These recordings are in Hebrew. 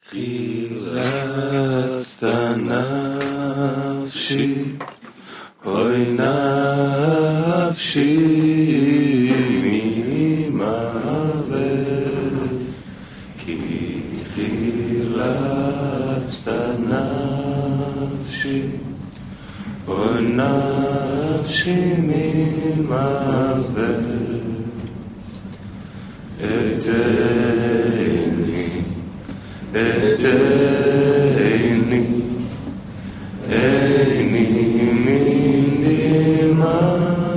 חילצת נפשי, אוי נפשי ממוות, כי חילצת נפשי, אוי נפשי ממוות, עיני מן דמעה,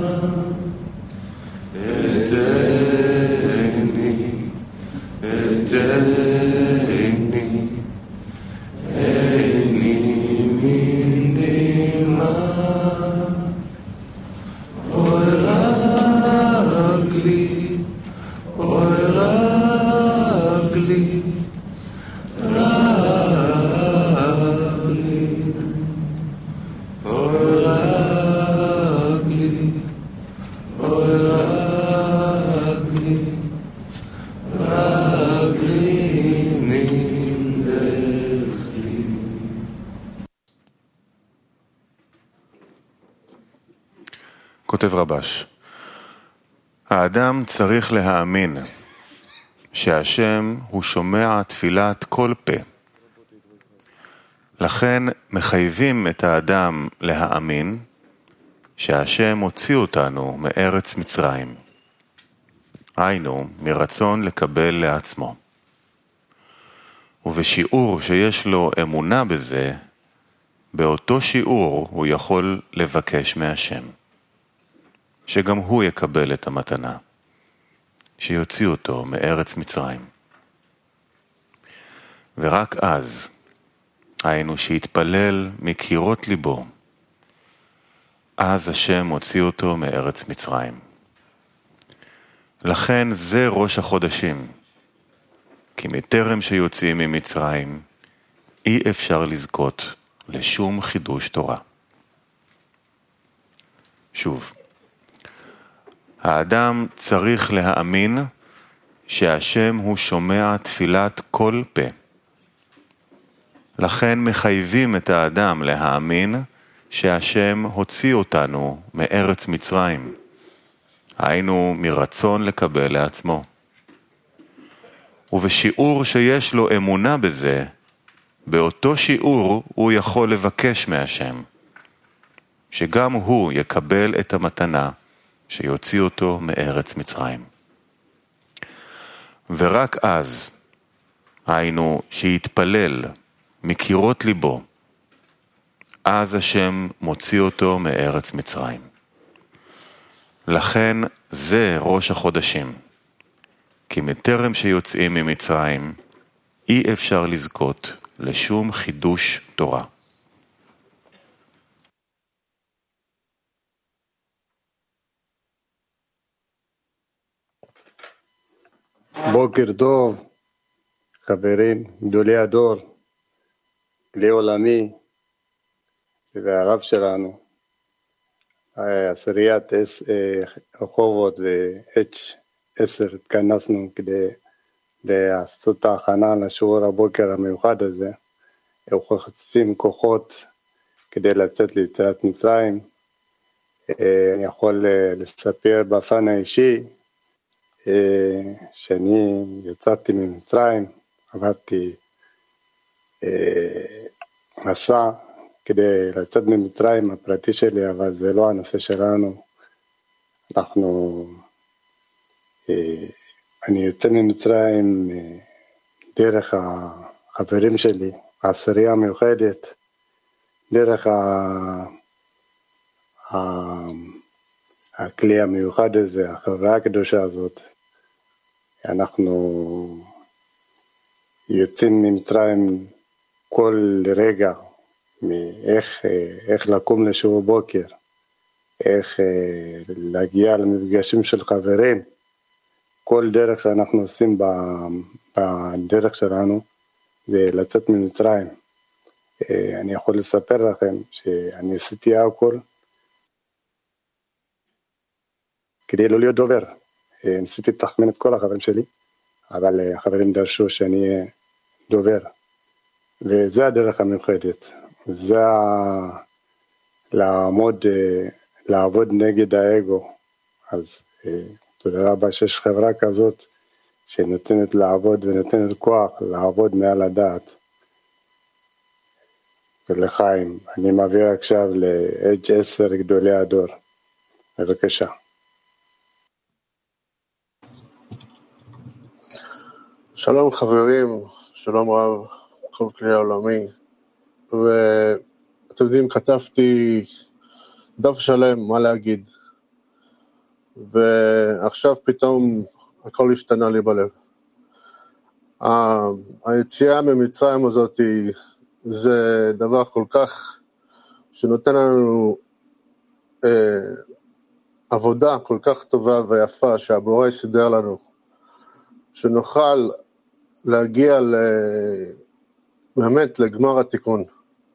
עיני מן דמעה, אוי רגלי, אוי רגלי, כותב רבש, האדם צריך להאמין שהשם הוא שומע תפילת כל פה. לכן מחייבים את האדם להאמין שהשם הוציא אותנו מארץ מצרים. היינו, מרצון לקבל לעצמו. ובשיעור שיש לו אמונה בזה, באותו שיעור הוא יכול לבקש מהשם. שגם הוא יקבל את המתנה, שיוציא אותו מארץ מצרים. ורק אז, היינו שיתפלל מקירות ליבו, אז השם הוציא אותו מארץ מצרים. לכן זה ראש החודשים, כי מטרם שיוצאים ממצרים, אי אפשר לזכות לשום חידוש תורה. שוב, האדם צריך להאמין שהשם הוא שומע תפילת כל פה. לכן מחייבים את האדם להאמין שהשם הוציא אותנו מארץ מצרים. היינו מרצון לקבל לעצמו. ובשיעור שיש לו אמונה בזה, באותו שיעור הוא יכול לבקש מהשם, שגם הוא יקבל את המתנה שיוציא אותו מארץ מצרים. ורק אז, היינו שיתפלל מקירות ליבו, אז השם מוציא אותו מארץ מצרים. לכן זה ראש החודשים, כי מטרם שיוצאים ממצרים, אי אפשר לזכות לשום חידוש תורה. בוקר טוב, חברים, גדולי הדור, גלי עולמי והרב שלנו, עשיריית רחובות ו-H10 התכנסנו כדי לעשות את ההכנה לשיעור הבוקר המיוחד הזה. אנחנו חושפים כוחות כדי לצאת ליציאת מצרים. אני יכול לספר בפן האישי, שאני יצאתי ממצרים, עברתי מסע כדי לצאת ממצרים הפרטי שלי, אבל זה לא הנושא שלנו. אני יוצא ממצרים דרך החברים שלי, העשירייה המיוחדת, דרך הכלי המיוחד הזה, החברה הקדושה הזאת. אנחנו יוצאים ממצרים כל רגע, איך לקום לשיעור בוקר, איך להגיע למפגשים של חברים. כל דרך שאנחנו עושים בדרך שלנו זה לצאת ממצרים. אני יכול לספר לכם שאני עשיתי הכל כדי לא להיות דובר. ניסיתי לתחמן את כל החברים שלי, אבל החברים דרשו שאני אהיה דובר. וזה הדרך המיוחדת, זה לעבוד נגד האגו. אז תודה רבה שיש חברה כזאת שנותנת לעבוד ונותנת כוח לעבוד מעל הדעת. ולחיים, אני מעביר עכשיו ל-H10 גדולי הדור. בבקשה. שלום חברים, שלום רב, כל כלי העולמי, ואתם יודעים, כתבתי דף שלם מה להגיד, ועכשיו פתאום הכל השתנה לי בלב. היציאה ממצרים הזאת זה דבר כל כך שנותן לנו עבודה כל כך טובה ויפה שהבורא יסדר לנו, שנוכל להגיע באמת לגמר התיקון.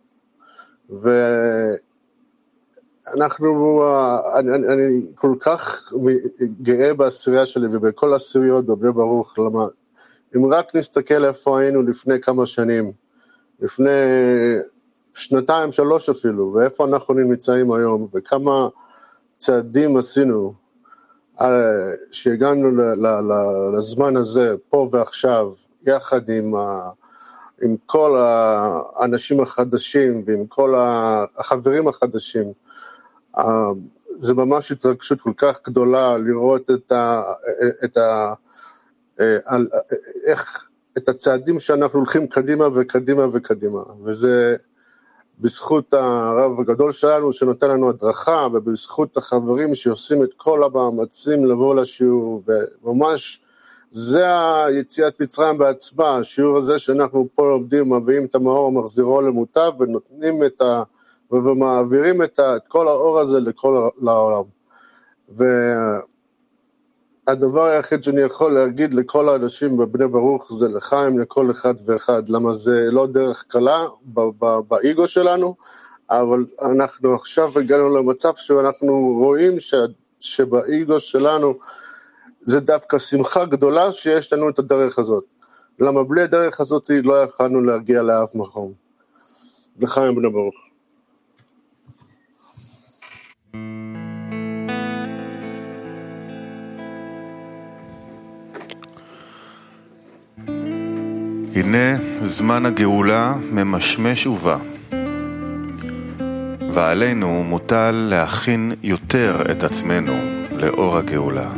ואנחנו, אני כל כך גאה בעשירייה שלי ובכל עשיריות בבני ברוך, למה אם רק נסתכל איפה היינו לפני כמה שנים, לפני 2, 3 אפילו, ואיפה אנחנו נמצאים היום, וכמה צעדים עשינו, שהגענו לזמן הזה, פה ועכשיו, יחד עם כל האנשים החדשים, ועם כל החברים החדשים, זה ממש התרגשות כל כך גדולה, לראות את הצעדים שאנחנו הולכים קדימה וקדימה וקדימה, וזה בזכות הרב הגדול שלנו שנותן לנו הדרכה, ובזכות החברים שעושים את כל המאמצים לבוא לשיעור, וממש זה היציאת מצרים בעצמה, השיעור הזה שאנחנו פה לומדים, מביאים את המאור, מחזירו למוטב, ונותנים ומעבירים את כל האור הזה לכל העולם. והדבר היחיד שאני יכול להגיד לכל האנשים בבני ברוך, זה לחיים לכל אחד ואחד, למה זה לא דרך קלה באגו שלנו, אבל אנחנו עכשיו הגענו למצב שאנחנו רואים שבאגו שלנו, זה דווקא שמחה גדולה שיש לנו את הדרך הזאת. למה בלי הדרך הזאת לא יכולנו להגיע לאף מקום. לחיים בני ברוך. הנה זמן הגאולה ממשמש ובא, ועלינו מוטל להכין יותר את עצמנו לאור הגאולה,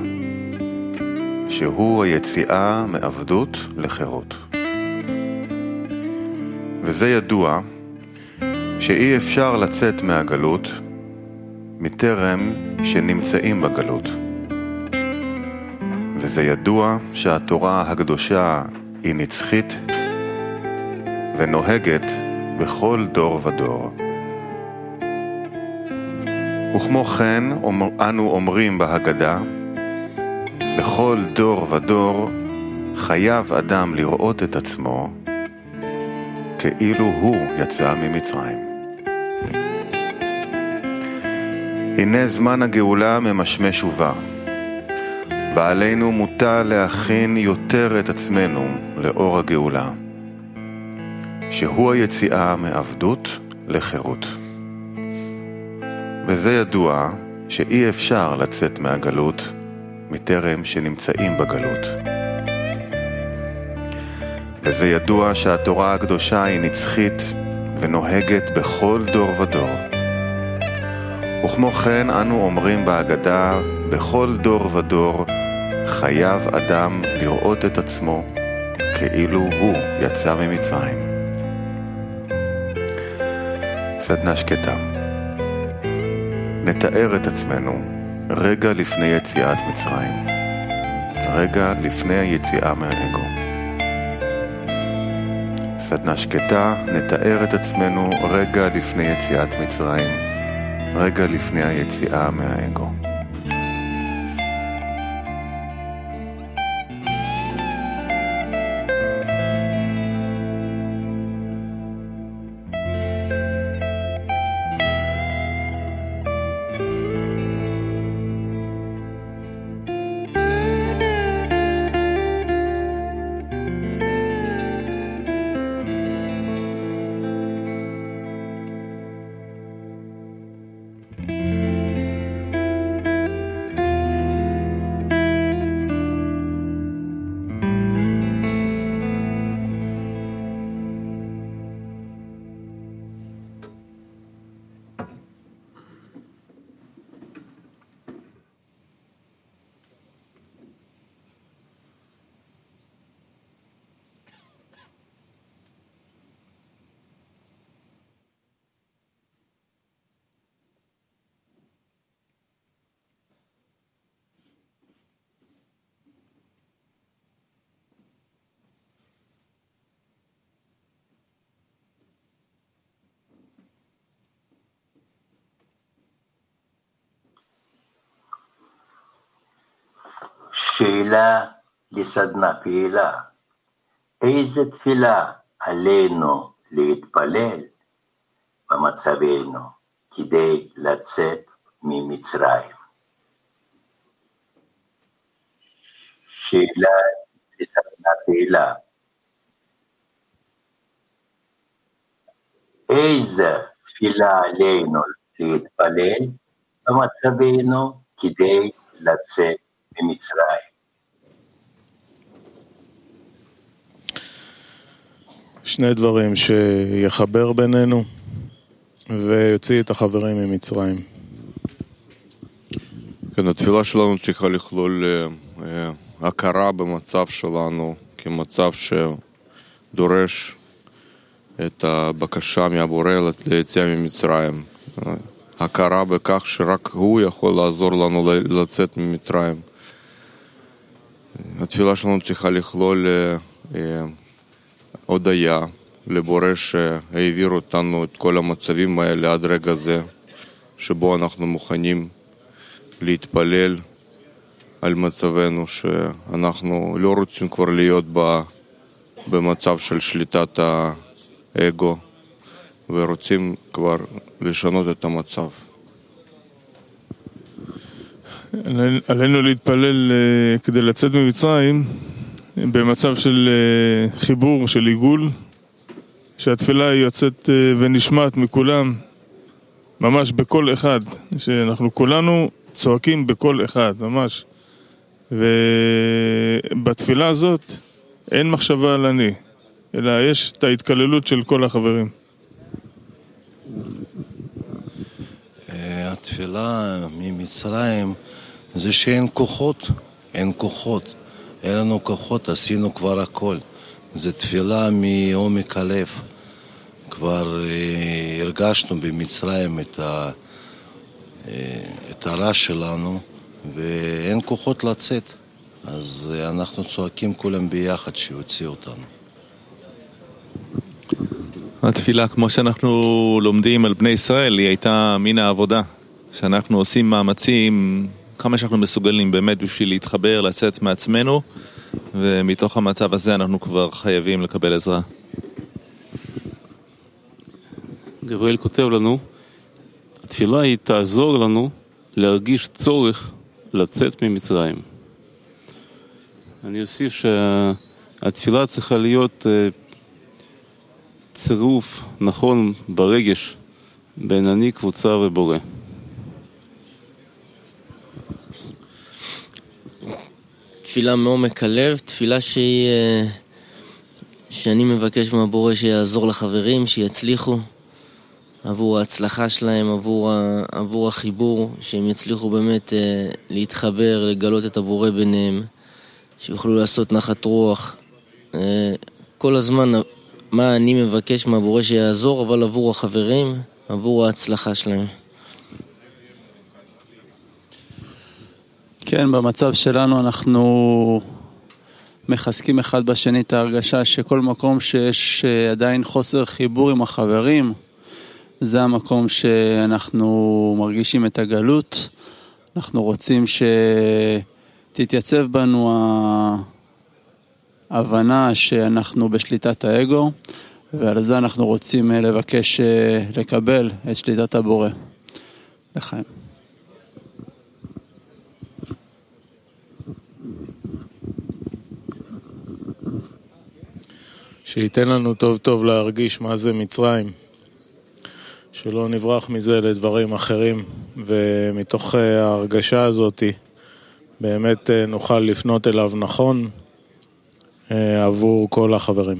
שהוא היציאה מעבדות לחירות. וזה ידוע שאי אפשר לצאת מהגלות מטרם שנמצאים בגלות. וזה ידוע שהתורה הקדושה היא נצחית ונוהגת בכל דור ודור. וכמו כן אנו אומרים בהגדה, בכל דור ודור חייב אדם לראות את עצמו כאילו הוא יצא ממצרים. הנה זמן הגאולה ממשמש ובא, ועלינו מוטל להכין יותר את עצמנו לאור הגאולה, שהוא היציאה מעבדות לחירות. וזה ידוע שאי אפשר לצאת מהגלות מטרם שנמצאים בגלות. וזה ידוע שהתורה הקדושה היא נצחית ונוהגת בכל דור ודור. וכמו כן אנו אומרים בהגדה, בכל דור ודור חייב אדם לראות את עצמו כאילו הוא יצא ממצרים. סדנה שקטה. נתאר את עצמנו רגע לפני יציאת מצרים, רגע לפני היציאה מהאגו. סדנה שקטה, נתאר את עצמנו רגע לפני יציאת מצרים, רגע לפני היציאה מהאגו. שאלה לסדנה פעילה. איזה תפילה עלינו להתפלל במצבנו כדי לצאת ממצרים? שאלה לסדנה פעילה. איזה תפילה עלינו להתפלל במצבנו כדי לצאת ממצרים? שני דברים שיחבר בינינו ויוציא את החברים ממצרים. כן, התפילה שלנו צריכה לכלול הכרה במצב שלנו כמצב שדורש את הבקשה מהבורא ליציאה ממצרים. הכרה בכך שרק הוא יכול לעזור לנו לצאת ממצרים. התפילה שלנו צריכה לכלול הודיה לבורא שהעביר אותנו את כל המצבים האלה עד רגע זה, שבו אנחנו מוכנים להתפלל על מצבנו, שאנחנו לא רוצים כבר להיות במצב של שליטת האגו, ורוצים כבר לשנות את המצב. עלינו להתפלל כדי לצאת ממצרים במצב של חיבור, של עיגול, שהתפילה יוצאת ונשמעת מכולם, ממש בכל אחד, שאנחנו כולנו צועקים בכל אחד, ממש. ובתפילה הזאת אין מחשבה על אני, אלא יש את ההתכללות של כל החברים. התפילה ממצרים זה שאין כוחות, אין כוחות. אין לנו כוחות, עשינו כבר הכל. זה תפילה מעומק הלב. כבר הרגשנו במצרים את הרע שלנו, ואין כוחות לצאת. אז אנחנו צועקים כולם ביחד שיוציא אותנו. התפילה, כמו שאנחנו לומדים על בני ישראל, היא הייתה מן העבודה. שאנחנו עושים מאמצים כמה שאנחנו מסוגלים באמת בשביל להתחבר, לצאת מעצמנו, ומתוך המצב הזה אנחנו כבר חייבים לקבל עזרה. גבריאל כותב לנו, התפילה היא תעזור לנו להרגיש צורך לצאת ממצרים. אני אוסיף שהתפילה צריכה להיות צירוף נכון ברגש בין אני, קבוצה ובורא. תפילה מעומק הלב, תפילה שאני מבקש מהבורא שיעזור לחברים, שיצליחו עבור ההצלחה שלהם, עבור החיבור, שהם יצליחו באמת להתחבר, לגלות את הבורא ביניהם, שיוכלו לעשות נחת רוח. כל הזמן מה אני מבקש מהבורא שיעזור, אבל עבור החברים, עבור ההצלחה שלהם. כן, במצב שלנו אנחנו מחזקים אחד בשני את ההרגשה שכל מקום שיש עדיין חוסר חיבור עם החברים, זה המקום שאנחנו מרגישים את הגלות. אנחנו רוצים שתתייצב בנו ההבנה שאנחנו בשליטת האגו, ועל זה אנחנו רוצים לבקש לקבל את שליטת הבורא. לחיים. שייתן לנו טוב טוב להרגיש מה זה מצרים, שלא נברח מזה לדברים אחרים, ומתוך ההרגשה הזאת באמת נוכל לפנות אליו נכון עבור כל החברים.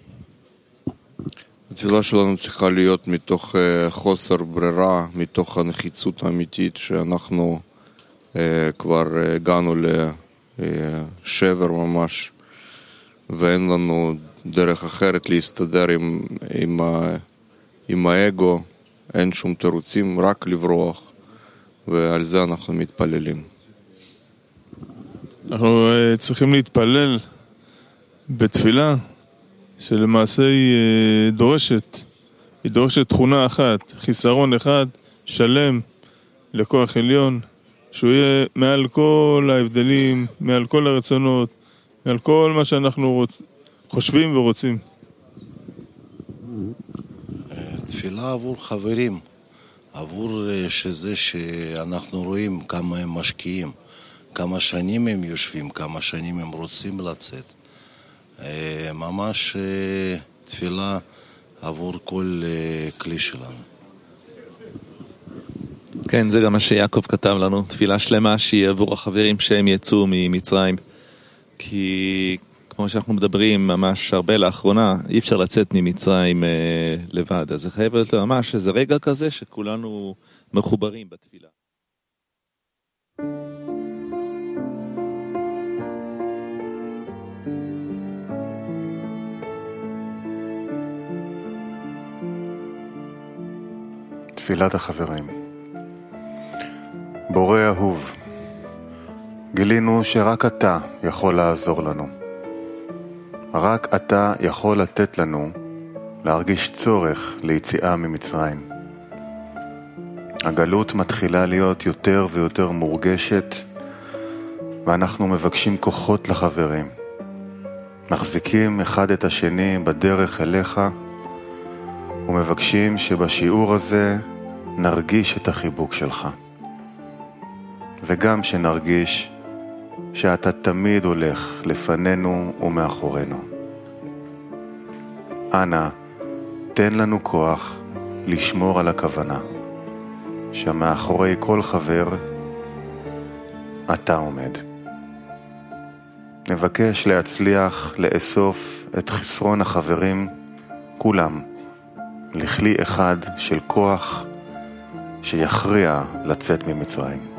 התפילה שלנו צריכה להיות מתוך חוסר ברירה, מתוך הנחיצות האמיתית שאנחנו כבר הגענו לשבר ממש, ואין לנו דרך אחרת להסתדר עם האגו, אין שום תירוצים, רק לברוח, ועל זה אנחנו מתפללים. אנחנו צריכים להתפלל בתפילה שלמעשה היא דורשת תכונה אחת, חיסרון אחד, שלם, לכוח עליון, שהוא יהיה מעל כל ההבדלים, מעל כל הרצונות, מעל כל מה שאנחנו חושבים ורוצים. תפילה עבור חברים, עבור שזה שאנחנו רואים כמה הם משקיעים, כמה שנים הם יושבים, כמה שנים הם רוצים לצאת. ממש תפילה עבור כל כלי שלנו. כן, זה גם מה שיעקב כתב לנו, תפילה שלמה שהיא עבור החברים שהם יצאו ממצרים. כי כמו שאנחנו מדברים ממש הרבה לאחרונה, אי אפשר לצאת ממצרים לבד. אז זה חייב להיות ממש איזה רגע כזה שכולנו מחוברים בתפילה. תפילת החברים. בורא אהוב, גילינו שרק אתה יכול לעזור לנו. רק אתה יכול לתת לנו להרגיש צורך ליציאה ממצרים. הגלות מתחילה להיות יותר ויותר מורגשת, ואנחנו מבקשים כוחות לחברים. מחזיקים אחד את השני בדרך אליך, ומבקשים שבשיעור הזה נרגיש את החיבוק שלך. וגם שנרגיש שאתה תמיד הולך לפנינו ומאחורינו. אנא, תן לנו כוח לשמור על הכוונה, שמאחורי כל חבר אתה עומד. נבקש להצליח לאסוף את חסרון החברים כולם לכלי אחד של כוח שיכריע לצאת ממצרים.